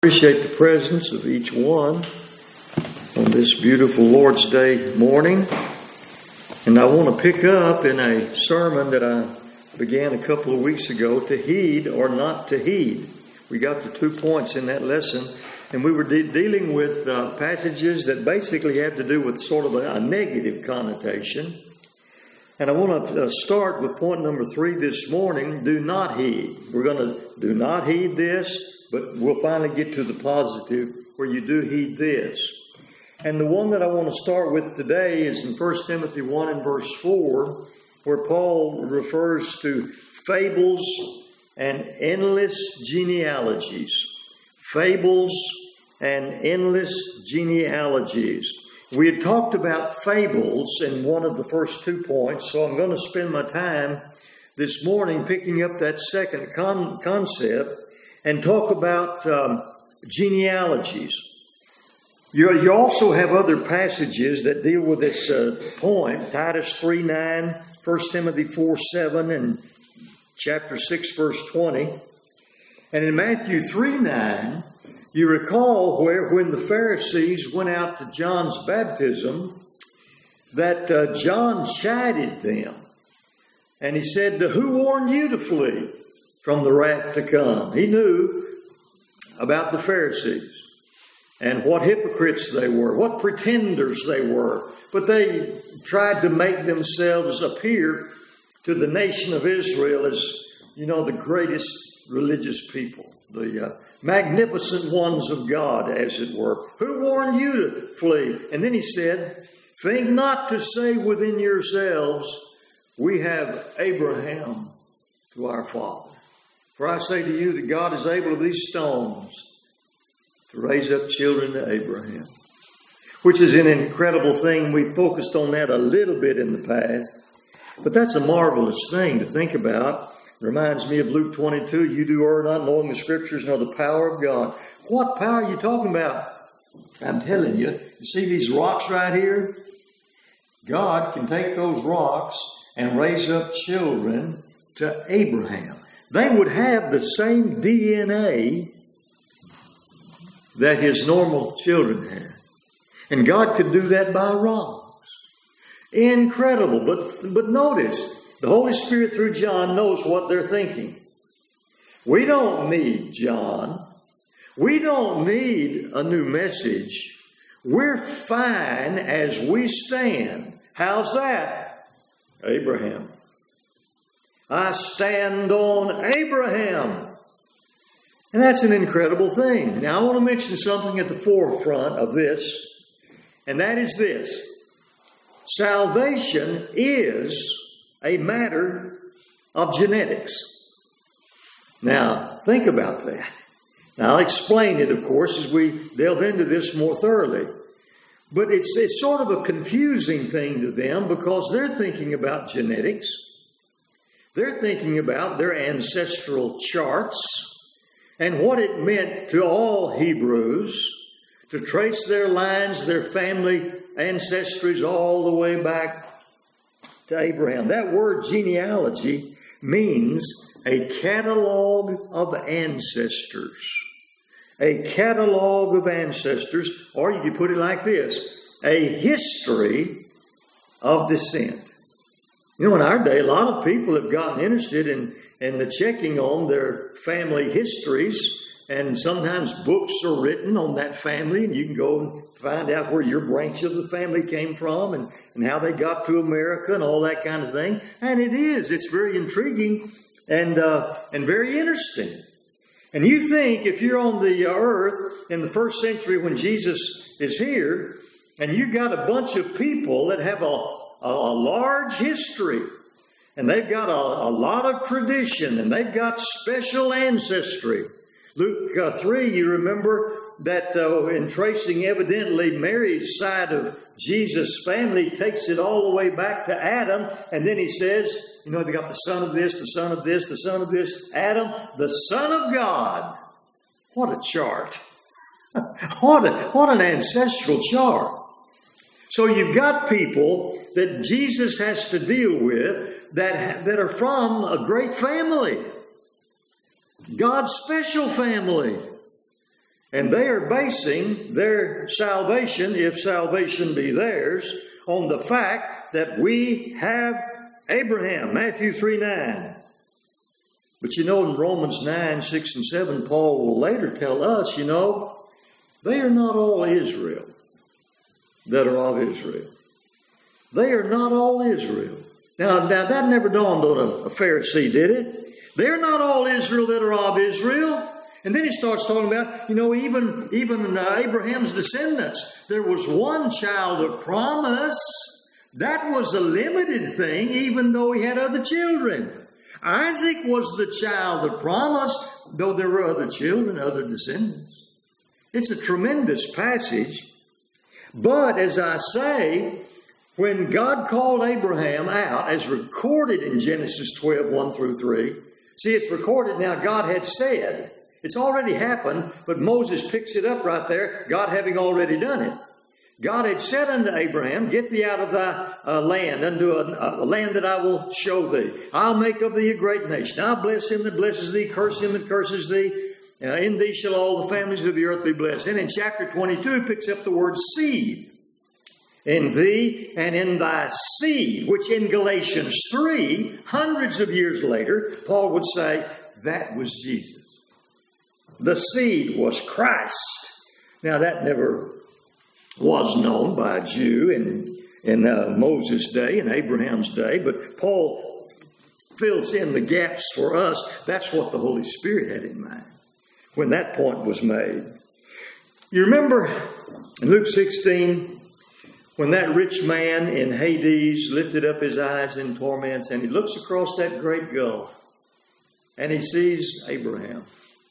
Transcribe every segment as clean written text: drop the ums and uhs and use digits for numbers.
Appreciate the presence of each one on this beautiful Lord's Day morning. And I want to pick up in a sermon that I began a couple of weeks ago, to heed or not to heed. We got the 2 points in that lesson, and we were dealing with passages that basically have to do with sort of a negative connotation. And I want to start with point number 3 this morning, do not heed. We're going to do not heed this, but we'll finally get to the positive where you do heed this. And the one that I want to start with today is in 1 Timothy 1 and verse 4, where Paul refers to fables and endless genealogies. Fables and endless genealogies. We had talked about fables in one of the first 2 points, so I'm going to spend my time this morning picking up that second concept and talk about genealogies. You also have other passages that deal with this point. Titus 3:9, 1 Timothy 4:7, and chapter 6, verse 20. And in Matthew 3:9, you recall when the Pharisees went out to John's baptism, that John chided them. And he said, "Who warned you to flee from the wrath to come?" He knew about the Pharisees and what hypocrites they were, what pretenders they were. But they tried to make themselves appear to the nation of Israel as, the greatest religious people, the magnificent ones of God, as it were. Who warned you to flee? And then he said, "Think not to say within yourselves, we have Abraham to our father. For I say to you that God is able of these stones to raise up children to Abraham." Which is an incredible thing. We focused on that a little bit in the past. But that's a marvelous thing to think about. It reminds me of Luke 22. You do err not, knowing the Scriptures, nor the power of God. What power are you talking about? I'm telling you. You see these rocks right here? God can take those rocks and raise up children to Abraham. They would have the same DNA that his normal children had. And God could do that by rocks. Incredible. But notice, the Holy Spirit through John knows what they're thinking. We don't need John. We don't need a new message. We're fine as we stand. How's that? Abraham. I stand on Abraham. And that's an incredible thing. Now, I want to mention something at the forefront of this, and that is this. Salvation is a matter of genetics. Now, think about that. Now, I'll explain it, of course, as we delve into this more thoroughly. But it's sort of a confusing thing to them because they're thinking about genetics. They're thinking about their ancestral charts and what it meant to all Hebrews to trace their lines, their family ancestries all the way back to Abraham. That word genealogy means a catalog of ancestors. A catalog of ancestors, or you could put it like this, a history of descent. In our day, a lot of people have gotten interested in the checking on their family histories, and sometimes books are written on that family, and you can go and find out where your branch of the family came from and how they got to America and all that kind of thing. And it's very intriguing and very interesting. And you think if you're on the earth in the first century when Jesus is here, and you've got a bunch of people that have a large history, and they've got a lot of tradition, and they've got special ancestry. Luke 3, you remember that in tracing evidently Mary's side of Jesus' family, takes it all the way back to Adam, and then he says, they got the son of this, the son of this, the son of this, Adam, the son of God. What a chart. What an ancestral chart. So you've got people that Jesus has to deal with that are from a great family. God's special family. And they are basing their salvation, if salvation be theirs, on the fact that we have Abraham. Matthew 3:9. But you know, in Romans 9:6 and 7, Paul will later tell us, you know, they are not all Israel that are of Israel. They are not all Israel. Now that never dawned on a Pharisee, did it? They're not all Israel that are of Israel. And then he starts talking about, you know, even Abraham's descendants. There was one child of promise. That was a limited thing, even though he had other children. Isaac was the child of promise, though there were other children, other descendants. It's a tremendous passage. But as I say, when God called Abraham out, as recorded in Genesis 12:1 through 3, see, it's recorded now, God had said. It's already happened, but Moses picks it up right there, God having already done it. God had said unto Abraham, get thee out of thy land, unto a land that I will show thee. I'll make of thee a great nation. I'll bless him that blesses thee, curse him that curses thee. In thee shall all the families of the earth be blessed. And in chapter 22, it picks up the word seed. In thee and in thy seed, which in Galatians 3, hundreds of years later, Paul would say, that was Jesus. The seed was Christ. Now that never was known by a Jew in Moses' day, in Abraham's day, but Paul fills in the gaps for us. That's what the Holy Spirit had in mind when that point was made. You remember in Luke 16, when that rich man in Hades lifted up his eyes in torments and he looks across that great gulf and he sees Abraham.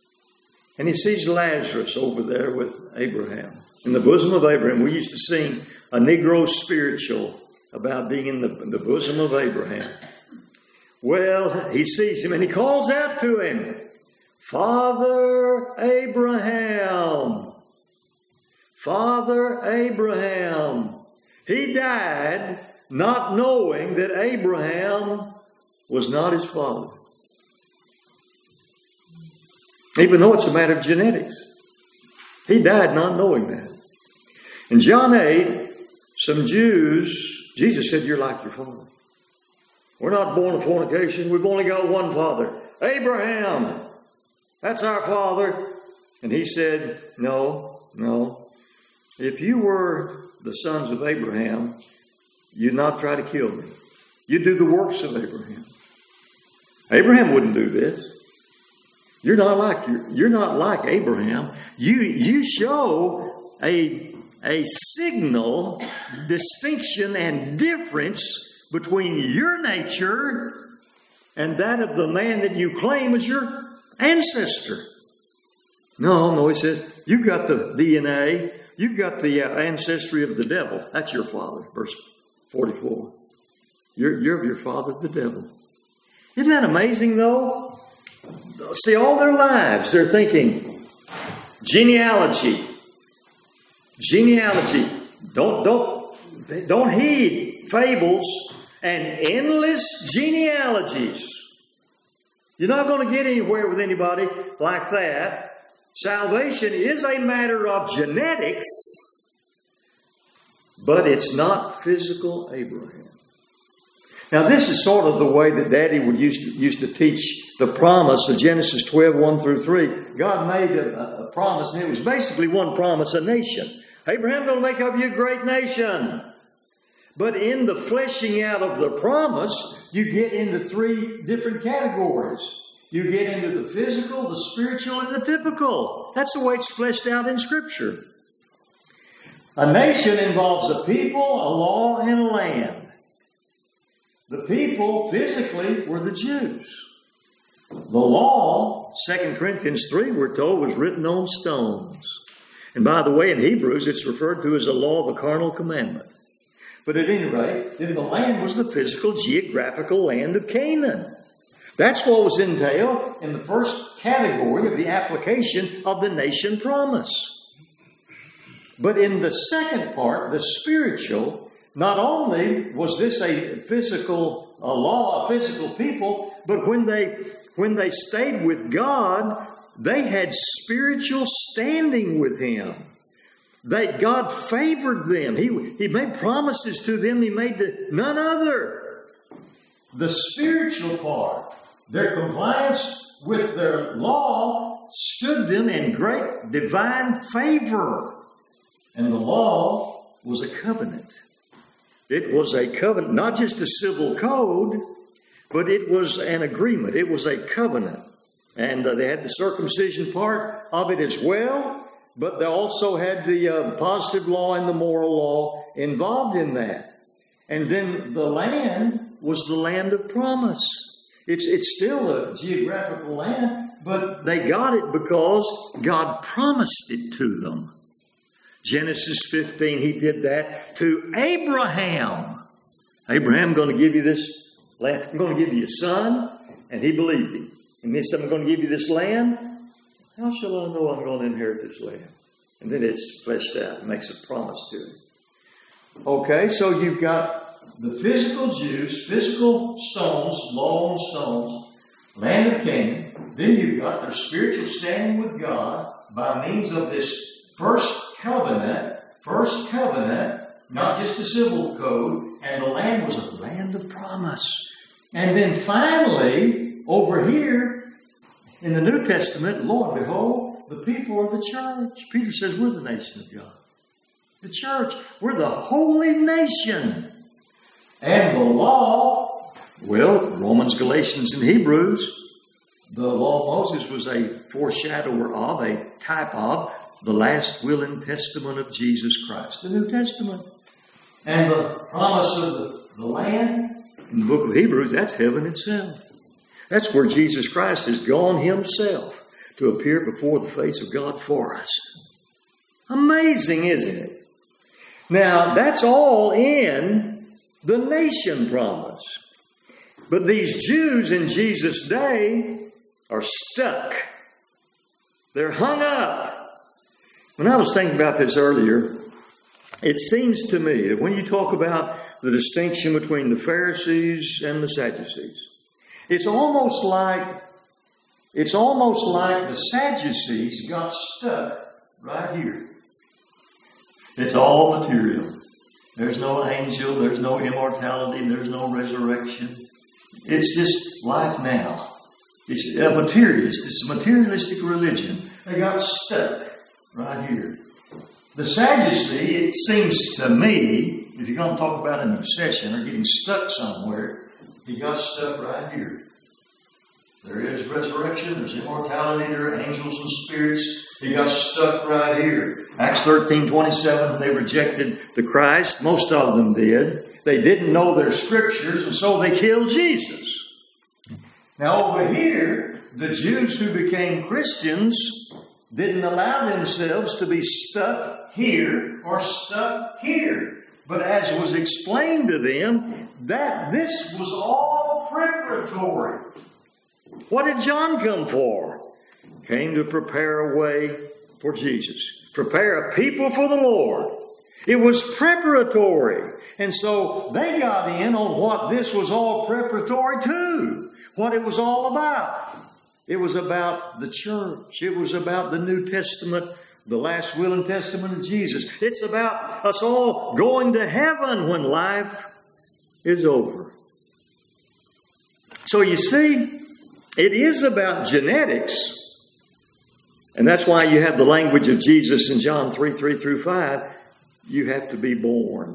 And he sees Lazarus over there with Abraham. In the bosom of Abraham. We used to sing a Negro spiritual about being in the bosom of Abraham. Well, he sees him and he calls out to him, Father Abraham. Father Abraham. He died not knowing that Abraham was not his father. Even though it's a matter of genetics. He died not knowing that. In John 8, some Jews, Jesus said, you're like your father. We're not born of fornication. We've only got one father. Abraham. That's our father. And he said, no. If you were the sons of Abraham, you'd not try to kill me. You'd do the works of Abraham. Abraham wouldn't do this. You're not like Abraham. You show a signal distinction and difference between your nature and that of the man that you claim as your ancestor. No, he says, you've got the DNA, you've got the ancestry of the devil. That's your father, verse 44. You're of your father, the devil. Isn't that amazing, though? See, all their lives, they're thinking, genealogy. Don't heed fables and endless genealogies. You're not going to get anywhere with anybody like that. Salvation is a matter of genetics, but it's not physical Abraham. Now, this is sort of the way that Daddy would used to teach the promise of Genesis 12:1 through 3. God made a promise, and it was basically one promise, a nation. Abraham's going to make of you a great nation. But in the fleshing out of the promise, you get into three different categories. You get into the physical, the spiritual, and the typical. That's the way it's fleshed out in Scripture. A nation involves a people, a law, and a land. The people, physically, were the Jews. The law, 2 Corinthians 3, we're told, was written on stones. And by the way, in Hebrews, it's referred to as a law of a carnal commandment. But at any rate, then the land was the physical, geographical land of Canaan. That's what was entailed in the first category of the application of the nation promise. But in the second part, the spiritual, not only was this a law, a physical people, but when they stayed with God, they had spiritual standing with Him. God favored them. He made promises to them He made to none other. The spiritual part, their compliance with their law, stood them in great divine favor. And the law was a covenant. It was a covenant, not just a civil code, but it was an agreement. It was a covenant. And they had the circumcision part of it as well, but they also had the positive law and the moral law involved in that. And then the land was the land of promise. It's still a geographical land, but they got it because God promised it to them. Genesis 15, He did that to Abraham. Abraham, I'm going to give you this land. I'm going to give you a son. And he believed Him. And He said, I'm going to give you this land. How shall I know I'm going to inherit this land? And then it's fleshed out. It makes a promise to him. Okay, so you've got the physical Jews, physical stones, law and stones, land of Canaan. Then you've got their spiritual standing with God by means of this first covenant, not just a civil code, and the land was a land of promise. And then finally, over here in the New Testament, lo and behold, the people are the church. Peter says we're the nation of God. The church, we're the holy nation. And the law, well, Romans, Galatians, and Hebrews, the law of Moses was a foreshadower of, a type of, the last will and testament of Jesus Christ, the New Testament. And the promise of the land in the book of Hebrews, that's heaven itself. That's where Jesus Christ has gone Himself to appear before the face of God for us. Amazing, isn't it? Now, that's all in the nation promise. But these Jews in Jesus' day are stuck. They're hung up. When I was thinking about this earlier, it seems to me that when you talk about the distinction between the Pharisees and the Sadducees, it's almost like the Sadducees got stuck right here. It's all material. There's no angel, there's no immortality, there's no resurrection. It's just life now. It's a materialist. It's a materialistic religion. They got stuck right here. The Sadducee, it seems to me, if you're going to talk about an obsession or getting stuck somewhere, he got stuck right here. There is resurrection, there's immortality, there are angels and spirits. He got stuck right here. Acts 13:27, they rejected the Christ. Most of them did. They didn't know their scriptures, and so they killed Jesus. Now over here, the Jews who became Christians didn't allow themselves to be stuck here or stuck here. But as was explained to them, that this was all preparatory. What did John come for? Came to prepare a way for Jesus. Prepare a people for the Lord. It was preparatory. And so they got in on what this was all preparatory to. What it was all about. It was about the church. It was about the New Testament, the last will and testament of Jesus. It's about us all going to heaven when life is over. So you see, it is about genetics. And that's why you have the language of Jesus in John 3:3-5. You have to be born.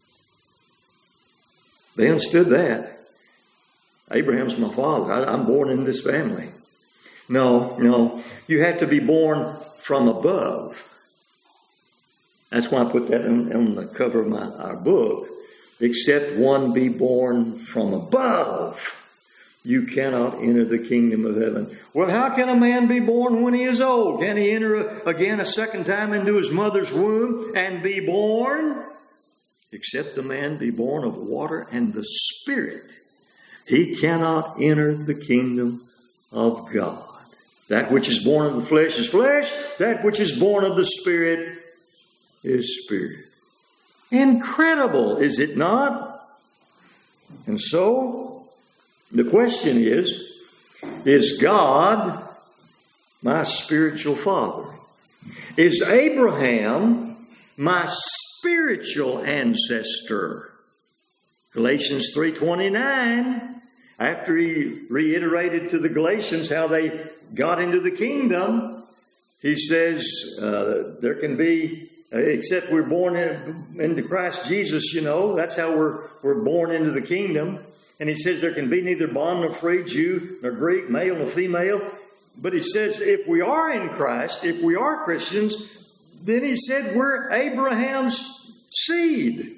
They understood that. Abraham's my father. I'm born in this family. No. You have to be born from above. That's why I put that on the cover of our book. Except one be born from above, you cannot enter the kingdom of heaven. Well, how can a man be born when he is old? Can he enter again a second time into his mother's womb and be born? Except a man be born of water and the Spirit, he cannot enter the kingdom of God. That which is born of the flesh is flesh. That which is born of the Spirit is spirit. Incredible, is it not? And so, the question is God my spiritual father? Is Abraham my spiritual ancestor? Galatians 3:29, after he reiterated to the Galatians how they got into the kingdom, he says there can be, except we're born into Christ Jesus, that's how we're born into the kingdom. And he says there can be neither bond nor free, Jew nor Greek, male nor female. But he says if we are in Christ, if we are Christians, then he said we're Abraham's seed.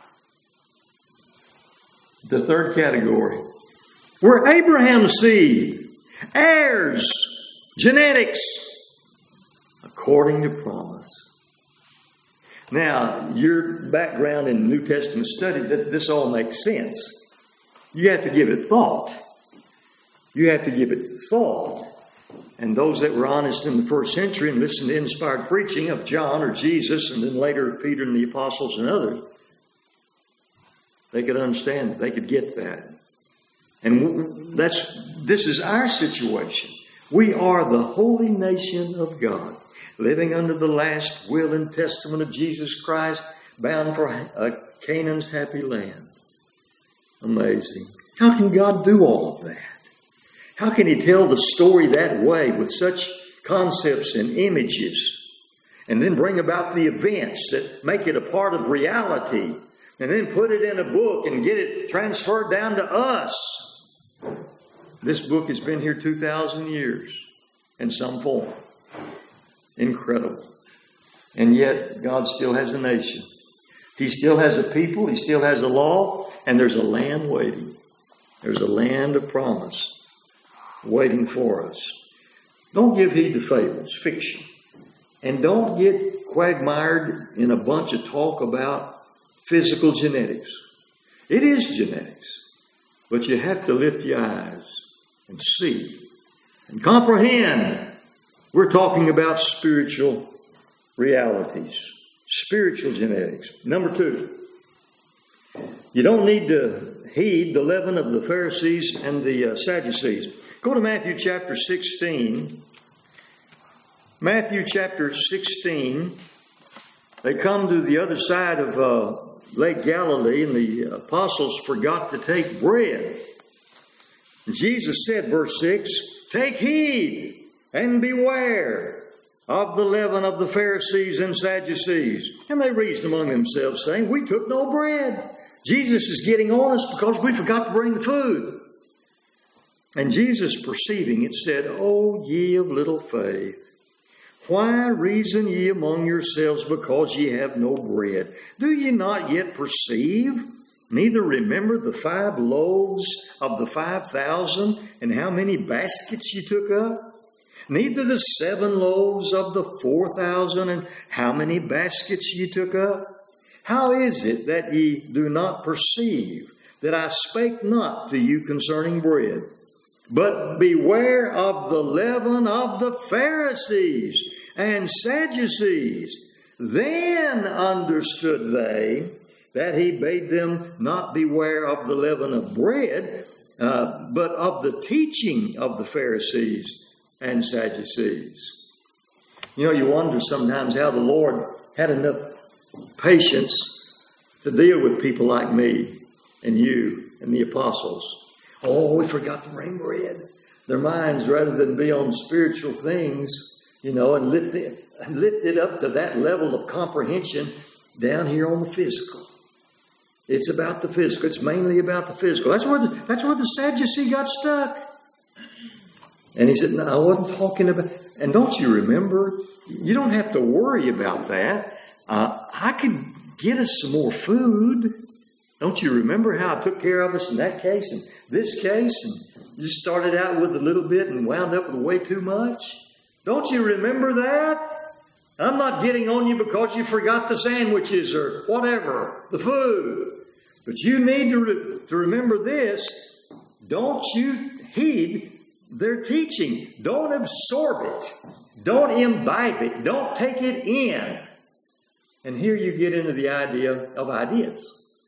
The third category. We're Abraham's seed, heirs, genetics, according to promise. Now, your background in New Testament study, this all makes sense. You have to give it thought. You have to give it thought. And those that were honest in the first century and listened to inspired preaching of John or Jesus, and then later Peter and the apostles and others, they could understand it. They could get that. And this is our situation. We are the holy nation of God, living under the last will and testament of Jesus Christ, bound for Canaan's happy land. Amazing. How can God do all of that? How can He tell the story that way with such concepts and images, and then bring about the events that make it a part of reality, and then put it in a book and get it transferred down to us? This book has been here 2,000 years in some form. Incredible. And yet God still has a nation. He still has a people. He still has a law. And there's a land waiting. There's a land of promise waiting for us. Don't give heed to fables, fiction. And don't get quagmired in a bunch of talk about physical genetics. It is genetics. But you have to lift your eyes and see and comprehend. We're talking about spiritual realities, spiritual genetics. Number 2, you don't need to heed the leaven of the Pharisees and the Sadducees. Go to Matthew chapter 16. Matthew chapter 16. They come to the other side of Lake Galilee, and the apostles forgot to take bread. And Jesus said, verse 6, "Take heed and beware of the leaven of the Pharisees and Sadducees." And they reasoned among themselves, saying, "We took no bread." Jesus is getting on us because we forgot to bring the food. And Jesus, perceiving it, said, "O ye of little faith, why reason ye among yourselves because ye have no bread? Do ye not yet perceive, neither remember the 5 loaves of the 5,000, and how many baskets ye took up? Neither the 7 loaves of the 4,000, and how many baskets ye took up? How is it that ye do not perceive that I spake not to you concerning bread? But beware of the leaven of the Pharisees and Sadducees." Then understood they that he bade them not beware of the leaven of bread, but of the teaching of the Pharisees and Sadducees. You wonder sometimes how the Lord had enough patience to deal with people like me and you and the apostles. Oh, we forgot to bring bread. Their minds, rather than be on spiritual things, and lift it up to that level of comprehension down here on the physical. It's about the physical. It's mainly about the physical. That's where the Sadducee got stuck. And he said, "No, I wasn't talking about." And don't you remember? You don't have to worry about that. I could get us some more food. Don't you remember how I took care of us in that case and this case? And you started out with a little bit and wound up with way too much. Don't you remember that? I'm not getting on you because you forgot the sandwiches or whatever, the food. But you need to remember this. Don't you heed their teaching. Don't absorb it. Don't imbibe it. Don't take it in. And here you get into the idea of ideas.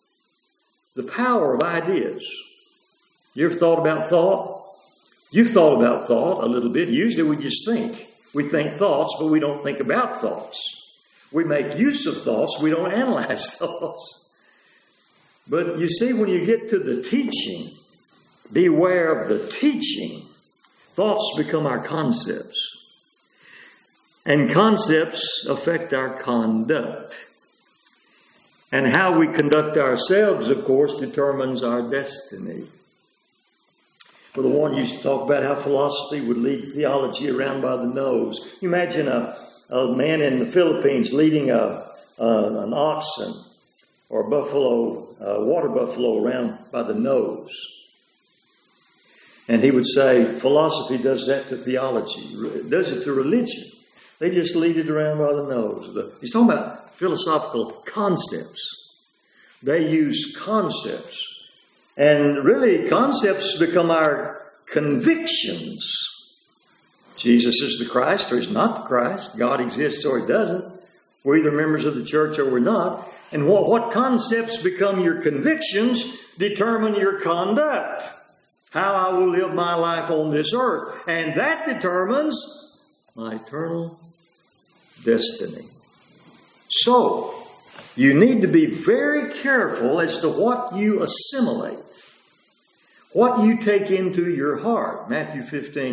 The power of ideas. You ever thought about thought? You've thought about thought a little bit. Usually we just think. We think thoughts, but we don't think about thoughts. We make use of thoughts, we don't analyze thoughts. But you see, when you get to the teaching, beware of the teaching. Thoughts become our concepts. And concepts affect our conduct. And how we conduct ourselves, of course, determines our destiny. Brother Warren used to talk about how philosophy would lead theology around by the nose. You imagine a man in the Philippines leading an oxen or a water buffalo around by the nose. And he would say, philosophy does that to theology. It does it to religion. They just lead it around by the nose. He's talking about philosophical concepts. They use concepts. And really, concepts become our convictions. Jesus is the Christ or he's not the Christ. God exists or he doesn't. We're either members of the church or we're not. And what concepts become your convictions determine your conduct. How I will live my life on this earth. And that determines my eternal destiny. So, you need to be very careful as to what you assimilate. What you take into your heart. Matthew 15,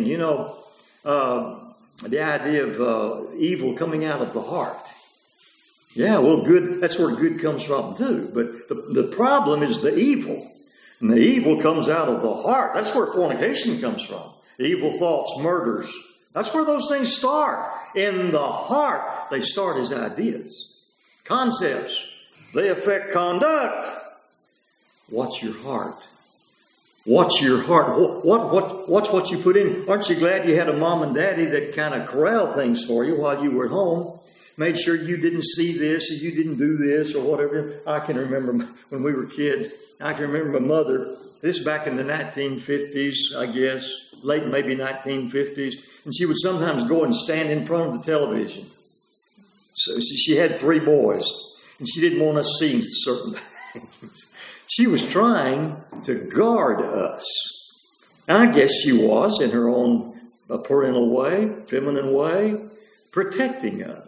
the idea of evil coming out of the heart. Yeah, well, good. That's where good comes from too. But the problem is the evil. And the evil comes out of the heart. That's where fornication comes from. The evil thoughts, murders. That's where those things start. In the heart, they start as ideas. Concepts. They affect conduct. Watch your heart. Watch your heart. Watch what you put in. Aren't you glad you had a mom and daddy that kind of corralled things for you while you were at home? Made sure you didn't see this or you didn't do this or whatever. I can remember when we were kids. I can remember my mother. This back in the 1950s, I guess. Late maybe 1950s. And she would sometimes go and stand in front of the television. So she had 3 boys. And she didn't want us seeing certain things. She was trying to guard us. And I guess she was, in her own parental way, feminine way, protecting us.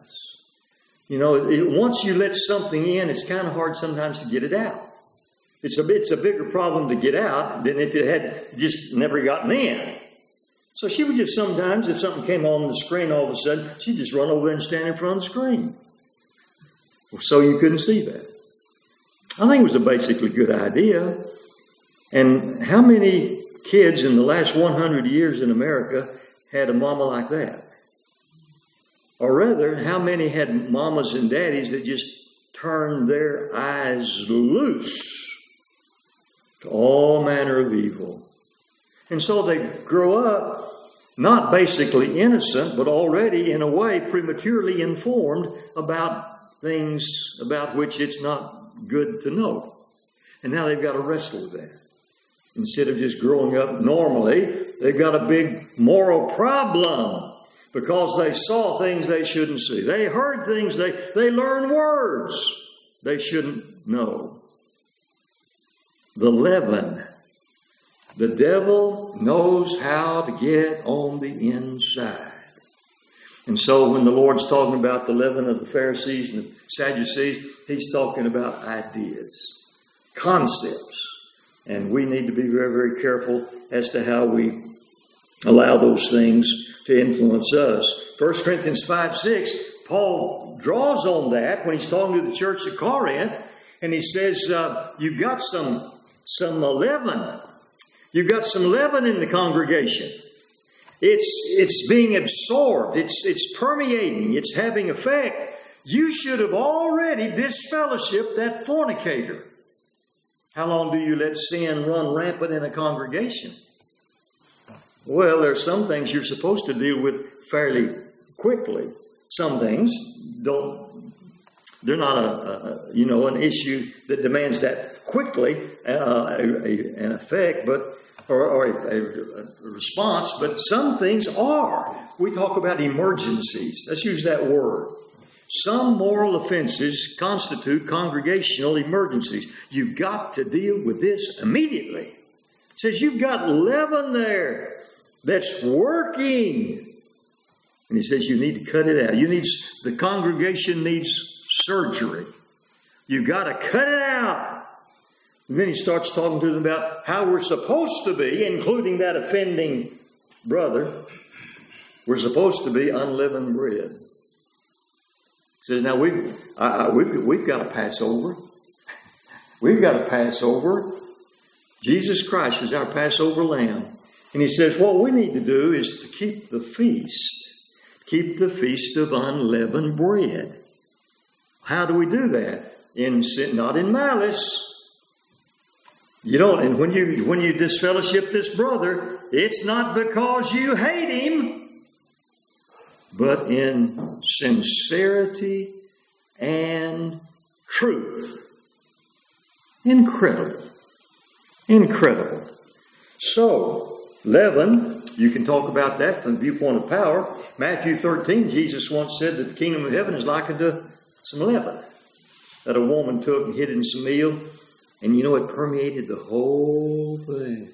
Once you let something in, it's kind of hard sometimes to get it out. It's a bigger problem to get out than if it had just never gotten in. So she would just sometimes, if something came on the screen all of a sudden, she'd just run over there and stand in front of the screen. So you couldn't see that. I think it was a basically good idea. And how many kids in the last 100 years in America had a mama like that? Or rather, how many had mamas and daddies that just turned their eyes loose to all manner of evil? And so they grow up not basically innocent, but already in a way prematurely informed about things about which it's not good to know. And now they've got to wrestle with that. Instead of just growing up normally, they've got a big moral problem because they saw things they shouldn't see. They heard things, they learned words they shouldn't know. The leaven. The devil knows how to get on the inside. And so when the Lord's talking about the leaven of the Pharisees and the Sadducees, he's talking about ideas, concepts. And we need to be very, very careful as to how we allow those things to influence us. 1 Corinthians 5:6, Paul draws on that when he's talking to the church at Corinth. And he says, you've got some leaven. You've got some leaven in the congregation. It's being absorbed. It's permeating. It's having effect. You should have already disfellowshipped that fornicator. How long do you let sin run rampant in a congregation? Well, there are some things you're supposed to deal with fairly quickly. Some things they're not an issue that demands that quickly an effect, or a response, but some things are. We talk about emergencies. Let's use that word. Some moral offenses constitute congregational emergencies. You've got to deal with this immediately. It says you've got leaven there that's working. And he says you need to cut it out. The congregation needs surgery. You've got to cut it out. And then he starts talking to them about how we're supposed to be, including that offending brother. We're supposed to be unleavened bread. He says, now we've got a Passover. We've got a Passover. Jesus Christ is our Passover lamb. And he says, what we need to do is to keep the feast. Keep the feast of unleavened bread. How do we do that? Not in malice. You don't, and when you disfellowship this brother, it's not because you hate him, but in sincerity and truth. Incredible. Incredible. So, leaven, you can talk about that from the viewpoint of power. Matthew 13, Jesus once said that the kingdom of heaven is likened to some leaven that a woman took and hid in some meal. And you know, it permeated the whole thing.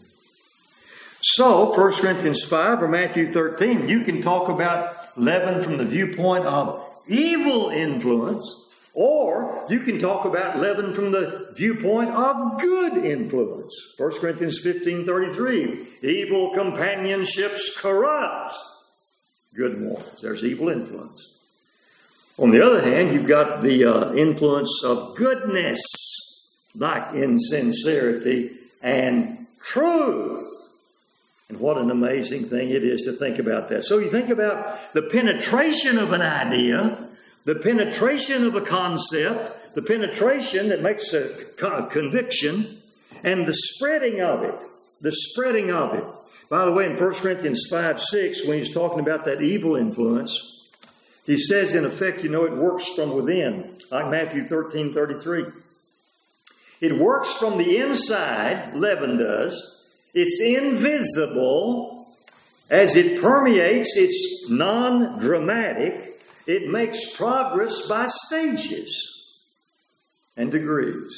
So, 1 Corinthians 5 or Matthew 13, you can talk about leaven from the viewpoint of evil influence, or you can talk about leaven from the viewpoint of good influence. 1 Corinthians 15:33, evil companionships corrupt good morals. There's evil influence. On the other hand, you've got the influence of goodness, like in sincerity and truth. And what an amazing thing it is to think about that. So you think about the penetration of an idea, the penetration of a concept, the penetration that makes a conviction, and the spreading of it. The spreading of it. By the way, in 1 Corinthians 5:6, when he's talking about that evil influence, he says, in effect, you know, it works from within, like Matthew 13:33. It works from the inside, leaven does. It's invisible. As it permeates, it's non-dramatic. It makes progress by stages and degrees.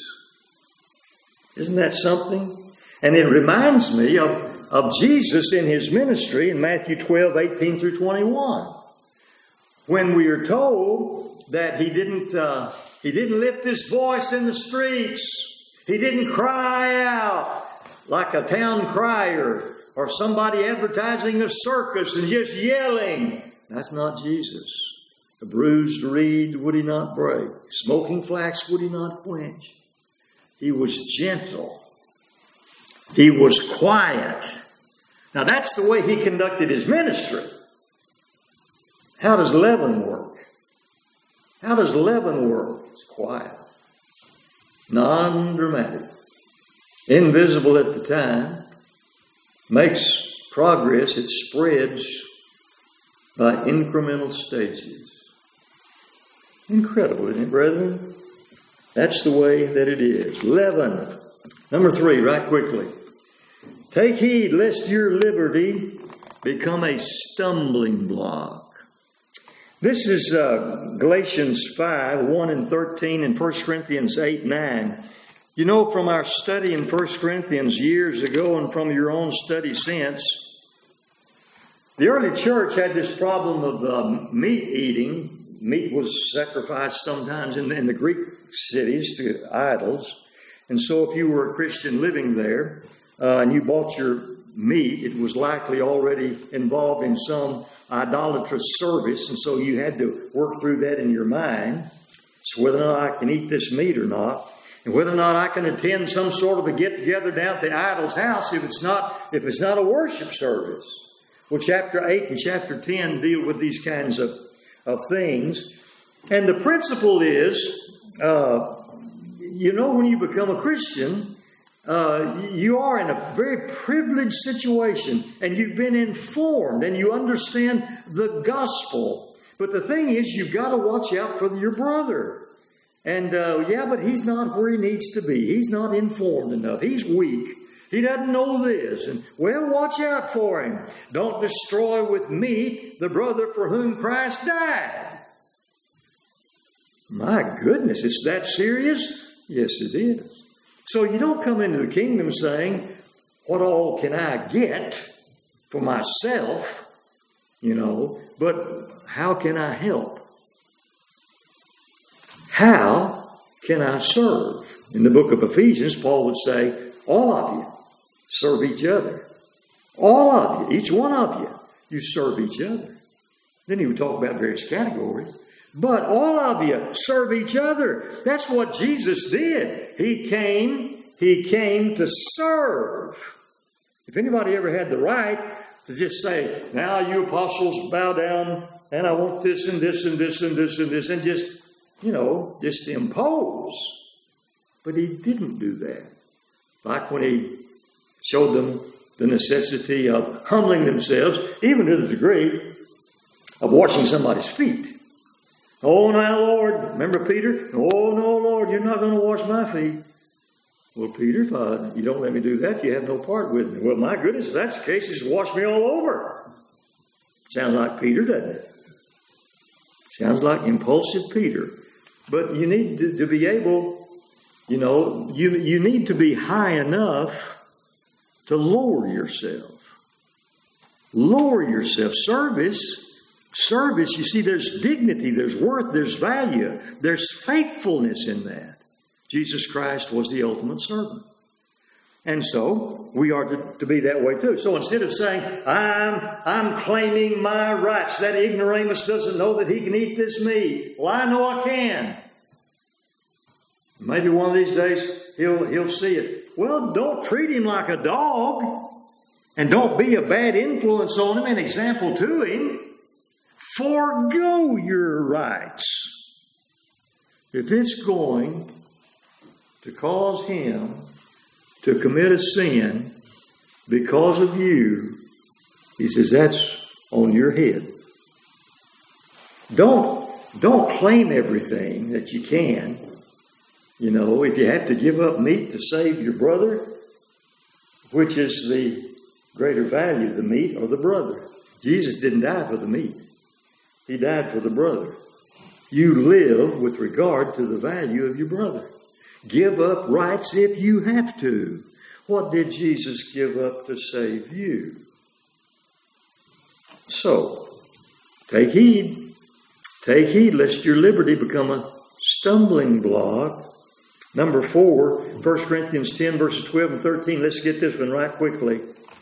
Isn't that something? And it reminds me of Jesus in his ministry in Matthew 12:18 through 21. When we are told that he didn't lift his voice in the streets. He didn't cry out like a town crier or somebody advertising a circus and just yelling. That's not Jesus. A bruised reed would he not break. Smoking flax would he not quench. He was gentle. He was quiet. Now that's the way he conducted his ministry. How does leaven work? How does leaven work? It's quiet. Non-dramatic. Invisible at the time. Makes progress. It spreads by incremental stages. Incredible, isn't it, brethren? That's the way that it is. Leaven. Number 3, right quickly. Take heed lest your liberty become a stumbling block. This is Galatians 5:1 and 13, and 1 Corinthians 8:9. You know, from our study in 1 Corinthians years ago and from your own study since, the early church had this problem of meat eating. Meat was sacrificed sometimes in the Greek cities to idols. And so if you were a Christian living there and you bought your meat, it was likely already involved in some idolatrous service, and so you had to work through that in your mind. So whether or not I can eat this meat or not, and whether or not I can attend some sort of a get-together down at the idol's house if it's not a worship service. Well, chapter 8 and chapter 10 deal with these kinds of things. And the principle is, when you become a Christian, you are in a very privileged situation, and you've been informed, and you understand the gospel. But the thing is, you've got to watch out for your brother. And, but he's not where he needs to be. He's not informed enough. He's weak. He doesn't know this. And, watch out for him. Don't destroy with me the brother for whom Christ died. My goodness, it's that serious? Yes, it is. So you don't come into the kingdom saying, what all can I get for myself? But how can I help? How can I serve? In the book of Ephesians, Paul would say, all of you serve each other. All of you, each one of you, you serve each other. Then he would talk about various categories. But all of you serve each other. That's what Jesus did. He came to serve. If anybody ever had the right to just say, now you apostles bow down, and I want this and this and this and this and this, and just impose. But he didn't do that. Like when he showed them the necessity of humbling themselves, even to the degree of washing somebody's feet. Oh, now, Lord, remember Peter? Oh, no, Lord, you're not going to wash my feet. Well, Peter, if you don't let me do that, you have no part with me. Well, my goodness, if that's the case, just wash me all over. Sounds like Peter, doesn't it? Sounds like impulsive Peter. But you need to be able, you need to be high enough to lower yourself. Lower yourself. Service, you see, there's dignity, there's worth, there's value, there's faithfulness in that. Jesus Christ was the ultimate servant. And so, we are to be that way too. So instead of saying, I'm claiming my rights, that ignoramus doesn't know that he can eat this meat. Well, I know I can. Maybe one of these days, he'll see it. Well, don't treat him like a dog. And don't be a bad influence on him, an example to him. Forgo your rights. If it's going to cause him to commit a sin because of you, he says, that's on your head. Don't claim everything that you can. If you have to give up meat to save your brother, which is the greater value, the meat or the brother? Jesus didn't die for the meat. He died for the brother. You live with regard to the value of your brother. Give up rights if you have to. What did Jesus give up to save you? So, take heed. Take heed lest your liberty become a stumbling block. Number 4, 1 Corinthians 10, verses 12 and 13. Let's get this one right quickly.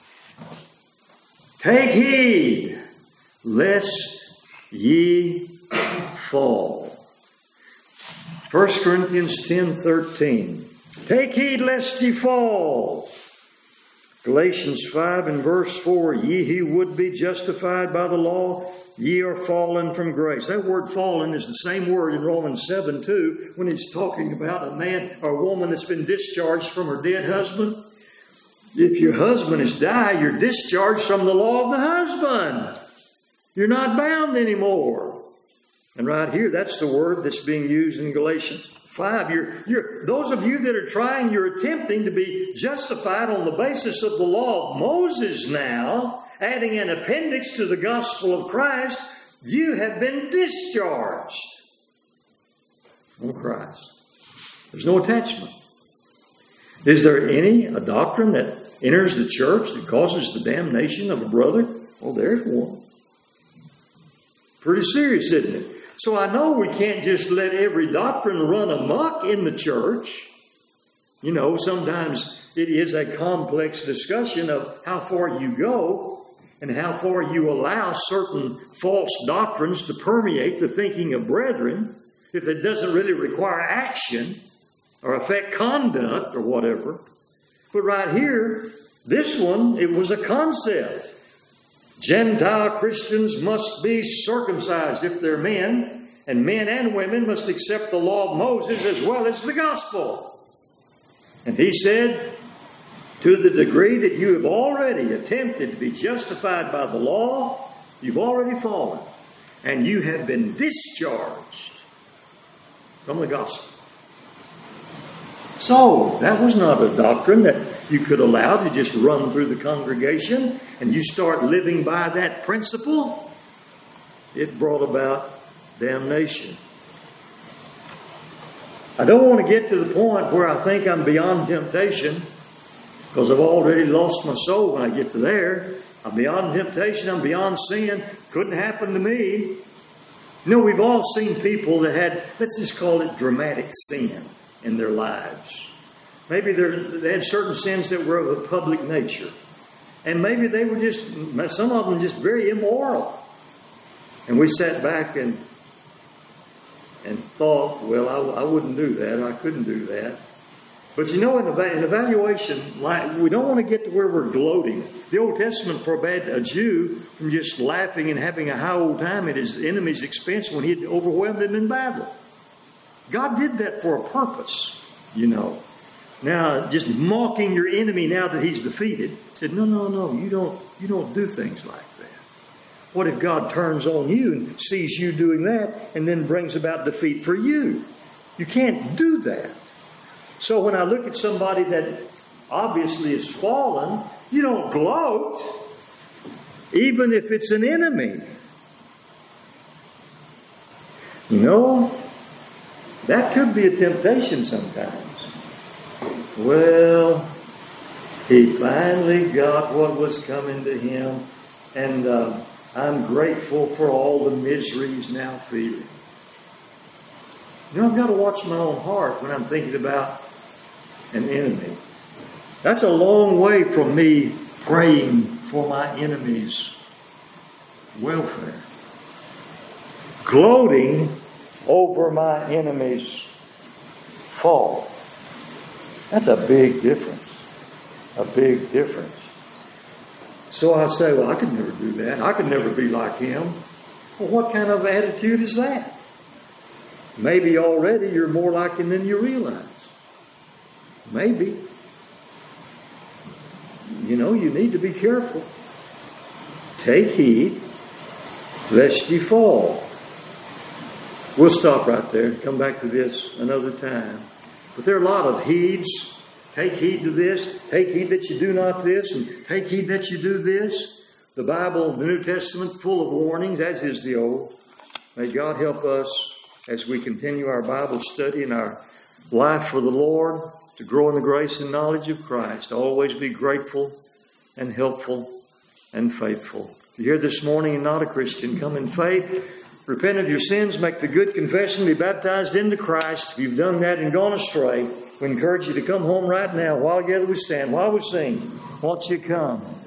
Take heed lest ye fall. 1 Corinthians 10:13. Take heed lest ye fall. Galatians 5 and verse 4. Ye who would be justified by the law, ye are fallen from grace. That word fallen is the same word in Romans 7:2 when he's talking about a man or a woman that's been discharged from her dead husband. If your husband has died, you're discharged from the law of the husband. You're not bound anymore. And right here, that's the word that's being used in Galatians 5. Those of you that are trying, you're attempting to be justified on the basis of the law of Moses now, adding an appendix to the gospel of Christ. You have been discharged from Christ. There's no attachment. Is there a doctrine that enters the church that causes the damnation of a brother? Well, there's one. Pretty serious, isn't it? So I know we can't just let every doctrine run amok in the church. Sometimes it is a complex discussion of how far you go and how far you allow certain false doctrines to permeate the thinking of brethren, if it doesn't really require action or affect conduct or whatever. But right here, this one, it was a concept. Gentile Christians must be circumcised if they're men, and men and women must accept the law of Moses as well as the gospel. And he said, to the degree that you have already attempted to be justified by the law, you've already fallen, and you have been discharged from the gospel. So, that was not a doctrine that you could allow to just run through the congregation and you start living by that principle. It brought about damnation. I don't want to get to the point where I think I'm beyond temptation, because I've already lost my soul when I get to there. I'm beyond temptation. I'm beyond sin. Couldn't happen to me. You know, we've all seen people that had, let's just call it dramatic sin in their lives. Maybe they had certain sins that were of a public nature. And maybe they were just, some of them just very immoral. And we sat back and thought, well, I wouldn't do that. I couldn't do that. But you know, in evaluation, we don't want to get to where we're gloating. The Old Testament forbade a Jew from just laughing and having a high old time at his enemy's expense when he had overwhelmed him in battle. God did that for a purpose, you know. Now, just mocking your enemy now that he's defeated, said, no, you don't do things like that. What if God turns on you and sees you doing that and then brings about defeat for you? You can't do that. So when I look at somebody that obviously is fallen, you don't gloat, even if it's an enemy. You know, that could be a temptation sometimes. Well, he finally got what was coming to him, and I'm grateful for all the misery he's now feeling. You know, I've got to watch my own heart when I'm thinking about an enemy. That's a long way from me praying for my enemy's welfare. Gloating over my enemy's fall. That's a big difference. A big difference. So I say, well, I could never do that. I could never be like him. Well, what kind of attitude is that? Maybe already you're more like him than you realize. Maybe. You know, you need to be careful. Take heed, lest ye fall. We'll stop right there and come back to this another time. But there are a lot of heeds. Take heed to this. Take heed that you do not this. And take heed that you do this. The Bible, the New Testament, full of warnings, as is the Old. May God help us as we continue our Bible study and our life for the Lord to grow in the grace and knowledge of Christ. Always be grateful and helpful and faithful. If you're here this morning and not a Christian, come in faith. Repent of your sins, make the good confession, be baptized into Christ. If you've done that and gone astray, we encourage you to come home right now while together we stand, while we sing. Won't you come?